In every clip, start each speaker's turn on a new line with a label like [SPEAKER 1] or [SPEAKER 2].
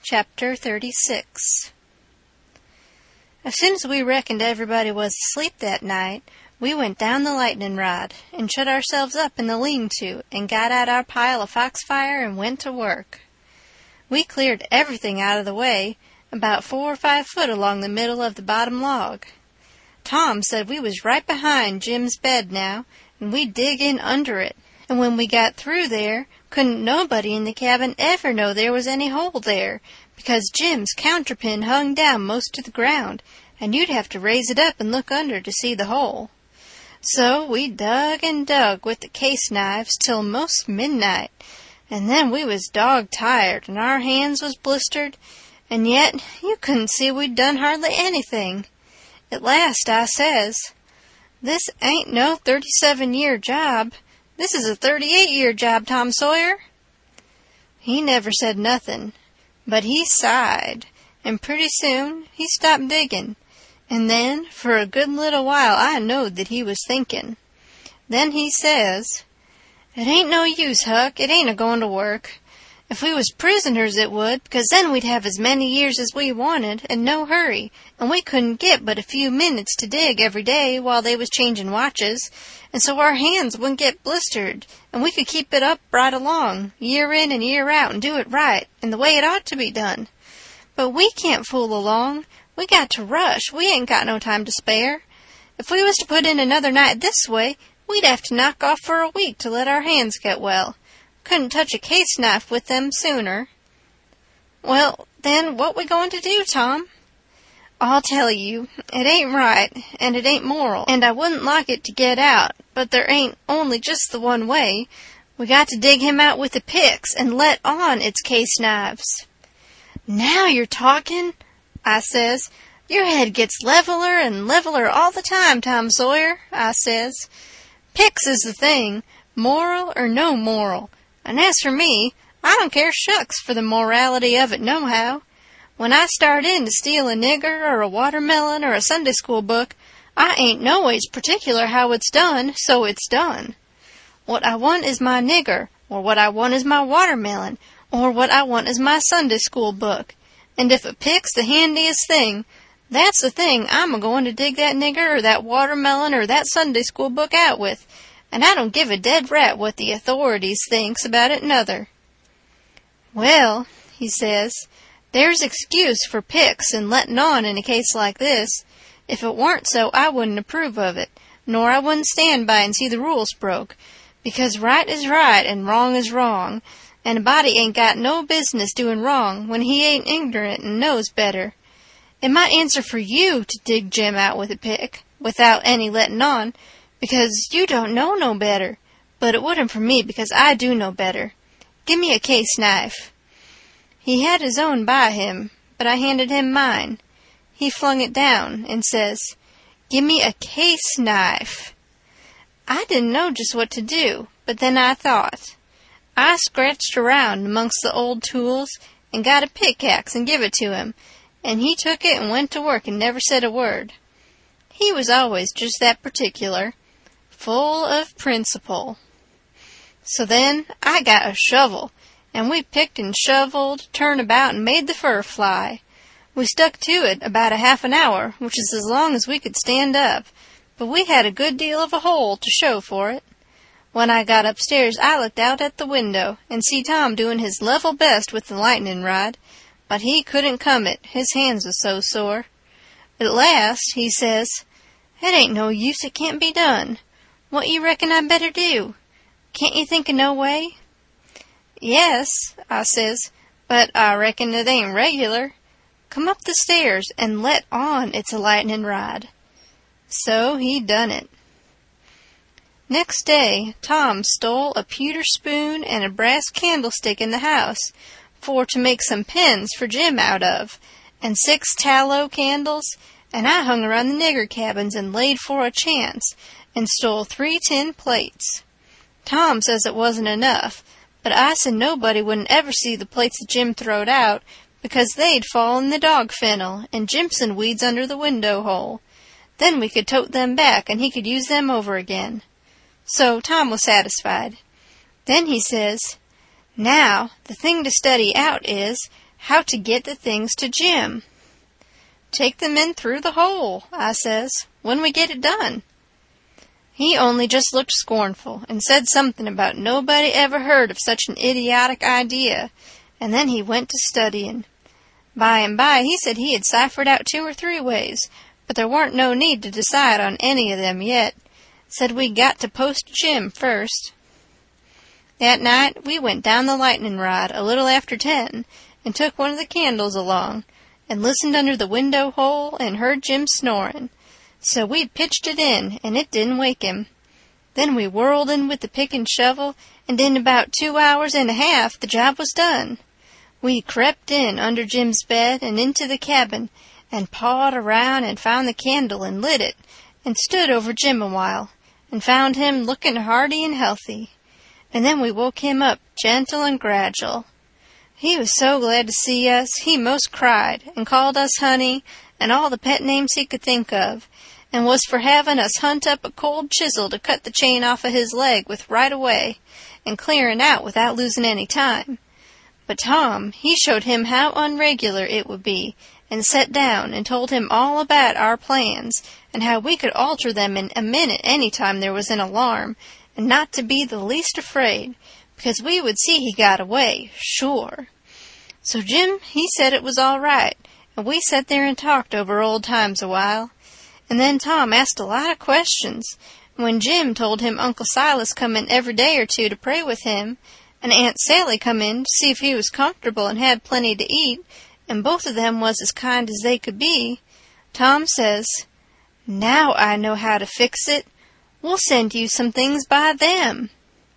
[SPEAKER 1] Chapter 36. As soon as we reckoned everybody was asleep that night, we went down the lightning rod and shut ourselves up in the lean-to and got out our pile of foxfire and went to work. We cleared everything out of the way, about 4 or 5 foot along the middle of the bottom log. Tom said we was right behind Jim's bed now, and we'd dig in under it, and when we got through there, couldn't nobody in the cabin ever know there was any hole there, because Jim's counterpin hung down most to the ground, and you'd have to raise it up and look under to see the hole. So we dug and dug with the case knives till most midnight, and then we was dog-tired, and our hands was blistered, and yet you couldn't see we'd done hardly anything. At last I says, "This ain't no 37-year job. This is a 38-year job, Tom Sawyer." He never said nothin', but he sighed, and pretty soon he stopped diggin', and then for a good little while I knowed that he was thinkin'. Then he says, "It ain't no use, Huck, it ain't a-goin' to work. If we was prisoners it would, because then we'd have as many years as we wanted, and no hurry, and we couldn't get but a few minutes to dig every day while they was changin' watches, and so our hands wouldn't get blistered, and we could keep it up right along, year in and year out, and do it right, and the way it ought to be done. But we can't fool along. We got to rush. We ain't got no time to spare. If we was to put in another night this way, we'd have to knock off for a week to let our hands get well. Couldn't touch a case knife with them sooner." "Well, then, what we going to do, Tom?" "I'll tell you. It ain't right, and it ain't moral, and I wouldn't like it to get out, but there ain't only just the one way. We got to dig him out with the picks and let on it's case knives." "Now you're talking," I says. "Your head gets leveler and leveler all the time, Tom Sawyer," I says. "Picks is the thing, moral or no moral. And as for me, I don't care shucks for the morality of it nohow. When I start in to steal a nigger or a watermelon or a Sunday school book, I ain't noways particular how it's done, so it's done. What I want is my nigger, or what I want is my watermelon, or what I want is my Sunday school book. And if a pick's the handiest thing, that's the thing I'm a-going to dig that nigger or that watermelon or that Sunday school book out with, and I don't give a dead rat what the authorities thinks about it nuther." "Well," he says, "there's excuse for picks and lettin' on in a case like this. If it warn't so, I wouldn't approve of it, nor I wouldn't stand by and see the rules broke, because right is right and wrong is wrong, and a body ain't got no business doing wrong when he ain't ignorant and knows better. It might answer for you to dig Jim out with a pick, without any lettin' on, because you don't know no better, but it wouldn't for me because I do know better. Give me a case knife." He had his own by him, but I handed him mine. He flung it down and says, "Give me a case knife." I didn't know just what to do, but then I thought. I scratched around amongst the old tools and got a pickaxe and give it to him, and he took it and went to work and never said a word. He was always just that particular, full of principle. So then I got a shovel, and we picked and shoveled, turned about, and made the fur fly. We stuck to it about a half an hour, which is as long as we could stand up, but we had a good deal of a hole to show for it. When I got upstairs, I looked out at the window and see Tom doing his level best with the lightning rod, but he couldn't come it, his hands was so sore. At last he says, "It ain't no use, it can't be done. What you reckon I better do? Can't you think of no way?" "Yes," I says, "but I reckon it ain't regular. Come up the stairs and let on it's a lightning rod." So he done it. Next day, Tom stole a pewter spoon and a brass candlestick in the house for to make some pens for Jim out of, and 6 tallow candles, and I hung around the nigger cabins and laid for a chance, and stole 3 tin plates. Tom says it wasn't enough, but I said nobody wouldn't ever see the plates that Jim throwed out, because they'd fall in the dog fennel and Jimson weeds under the window hole. Then we could tote them back, and he could use them over again. So Tom was satisfied. Then he says, "Now, the thing to study out is how to get the things to Jim. "Take them in through the hole," I says, "when we get it done." He only just looked scornful and said something about nobody ever heard of such an idiotic idea, and then he went to studying. By and by he said he had ciphered out 2 or 3 ways, but there warn't no need to decide on any of them yet. Said we'd got to post Jim first. That night we went down the lightning rod a little after 10 and took one of the candles along and listened under the window hole and heard Jim snoring. So we pitched it in, and it didn't wake him. Then we whirled in with the pick and shovel, and in about 2 hours and a half the job was done. We crept in under Jim's bed and into the cabin, and pawed around and found the candle and lit it, and stood over Jim a while, and found him looking hearty and healthy. And then we woke him up gentle and gradual. He was so glad to see us, he most cried, and called us honey, and all the pet names he could think of, and was for having us hunt up a cold chisel to cut the chain off of his leg with right away, and clearing out without losing any time. But Tom, he showed him how unregular it would be, and set down and told him all about our plans, and how we could alter them in a minute any time there was an alarm, and not to be the least afraid, because we would see he got away, sure. So Jim, he said it was all right, and we sat there and talked over old times a while. And then Tom asked a lot of questions, and when Jim told him Uncle Silas come in every day or 2 to pray with him, and Aunt Sally come in to see if he was comfortable and had plenty to eat, and both of them was as kind as they could be, Tom says, "Now I know how to fix it. We'll send you some things by them."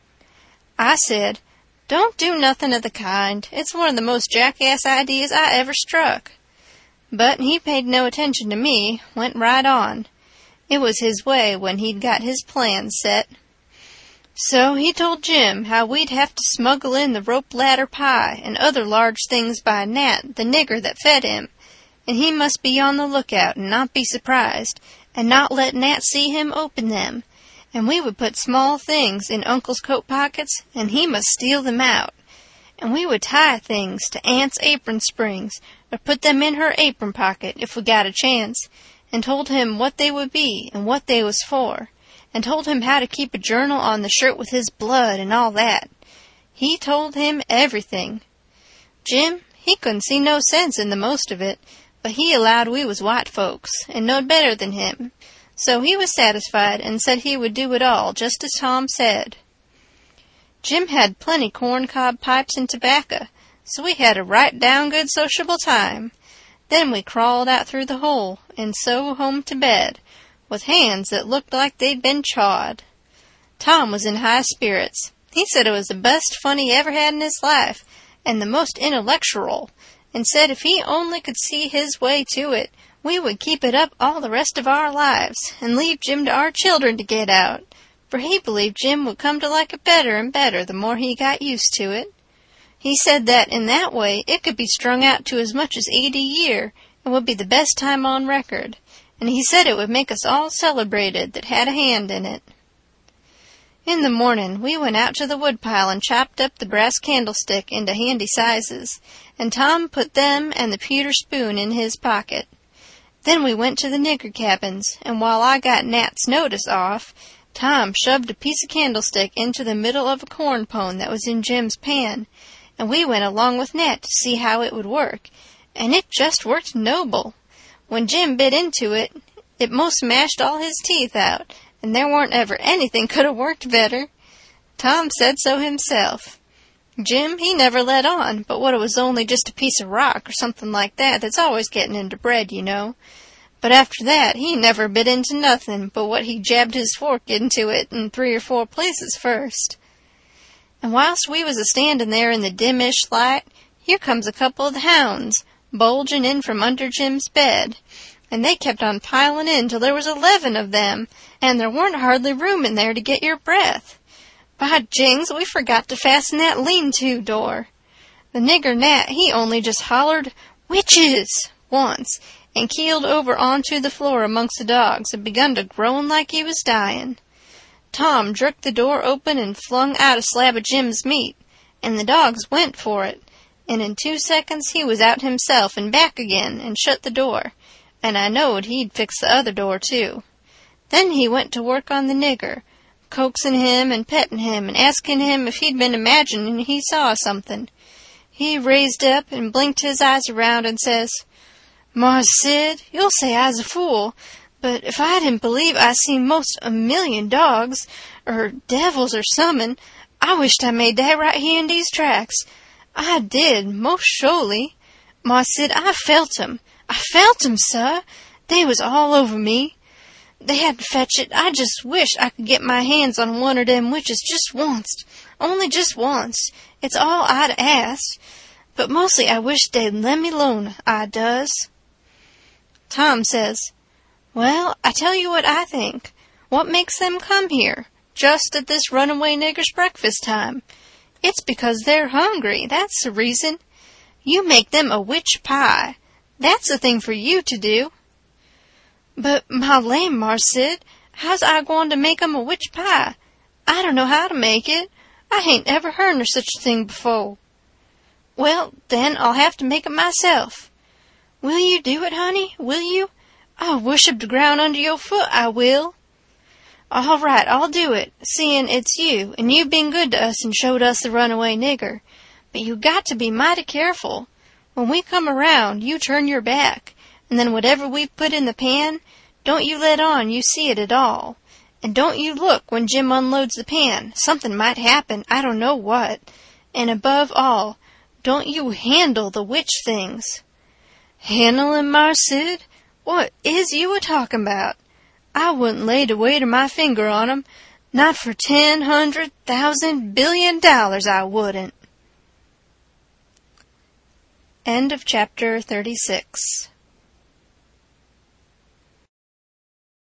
[SPEAKER 1] I said, "Don't do nothing of the kind. It's one of the most jackass ideas I ever struck." But he paid no attention to me, went right on. It was his way when he'd got his plans set. So he told Jim how we'd have to smuggle in the rope ladder pie and other large things by Nat, the nigger that fed him, and he must be on the lookout and not be surprised, and not let Nat see him open them, and we would put small things in Uncle's coat pockets, and he must steal them out, and we would tie things to Aunt's apron springs, or put them in her apron pocket if we got a chance, and told him what they would be and what they was for, and told him how to keep a journal on the shirt with his blood and all that. He told him everything. Jim, he couldn't see no sense in the most of it, but he allowed we was white folks, and knowed better than him, so he was satisfied and said he would do it all just as Tom said. Jim had plenty corn-cob pipes and tobacco, so we had a right down good sociable time. Then we crawled out through the hole, and so home to bed, with hands that looked like they'd been chawed. Tom was in high spirits. He said it was the best fun he ever had in his life, and the most intellectual, and said if he only could see his way to it, we would keep it up all the rest of our lives, and leave Jim to our children to get out, for he believed Jim would come to like it better and better the more he got used to it. He said that in that way it could be strung out to as much as 80 a year, and would be the best time on record, and he said it would make us all celebrated that had a hand in it. In the morning we went out to the woodpile and chopped up the brass candlestick into handy sizes, and Tom put them and the pewter spoon in his pocket. Then we went to the nigger cabins, and while I got Nat's notice off, Tom shoved a piece of candlestick into the middle of a corn pone that was in Jim's pan, and we went along with Nat to see how it would work, and it just worked noble. When Jim bit into it, it most mashed all his teeth out, and there warn't ever anything could have worked better. Tom said so himself. Jim, he never let on but what it was only just a piece of rock or something like that that's always getting into bread, you know. But after that he never bit into nothing but what he jabbed his fork into it in 3 or 4 places first. And whilst we was a-standing there in the dim-ish light, here comes a couple of the hounds, bulging in from under Jim's bed, and they kept on piling in till there was 11 of them, and there warn't hardly room in there to get your breath. By jings, we forgot to fasten that lean-to door. The nigger Nat, he only just hollered, "Witches!" once, and keeled over onto the floor amongst the dogs and begun to groan like he was dying. Tom jerked the door open and flung out a slab of Jim's meat, and the dogs went for it, and in 2 seconds he was out himself and back again and shut the door, and I knowed he'd fix the other door, too. Then he went to work on the nigger, coaxing him and petting him and asking him if he'd been imagining he saw something. He raised up and blinked his eyes around and says, "Mars Sid, you'll say I's a fool, but if I didn't believe I seen most 1,000,000 dogs, or devils or summin', I wished I made that right here in these tracks. I did, most surely. Mars Sid, I felt 'em. I felt 'em, sir. They was all over me. They had to fetch it. I just wished I could get my hands on one of them witches just once. Only just once. It's all I'd ask. But mostly I wish they'd let me alone, I does." Tom says, "Well, I tell you what I think. What makes them come here, just at this runaway nigger's breakfast time? It's because they're hungry, that's the reason. You make them a witch pie. That's the thing for you to do." "But, my land, Mars Sid, how's I going to make 'em a witch pie? I don't know how to make it. I hain't ever heard of such a thing before." "Well, then I'll have to make it myself." "Will you do it, honey? Will you? I'll worship the ground under your foot, I will." "All right, I'll do it, seeing it's you, and you been good to us and showed us the runaway nigger. But you got to be mighty careful. When we come around, you turn your back, and then whatever we've put in the pan, don't you let on you see it at all. And don't you look when Jim unloads the pan. Something might happen, I don't know what. And above all, don't you handle the witch things." "Handle 'em, Mars Sid? What is you a-talking about? I wouldn't lay the weight of my finger on 'em, not for 10,000,000 billion dollars, I wouldn't." End of chapter 36.